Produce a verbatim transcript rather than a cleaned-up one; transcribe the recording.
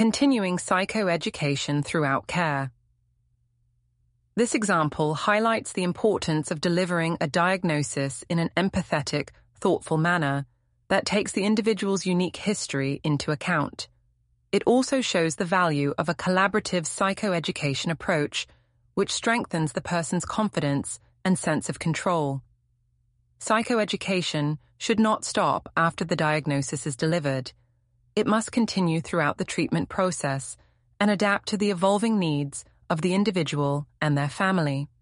continuing psychoeducation throughout care. This example highlights the importance of delivering a diagnosis in an empathetic, thoughtful manner that takes the individual's unique history into account. It also shows the value of a collaborative psychoeducation approach, which strengthens the person's confidence and sense of control. Psychoeducation should not stop after the diagnosis is delivered. It must continue throughout the treatment process and adapt to the evolving needs of the individual and their family.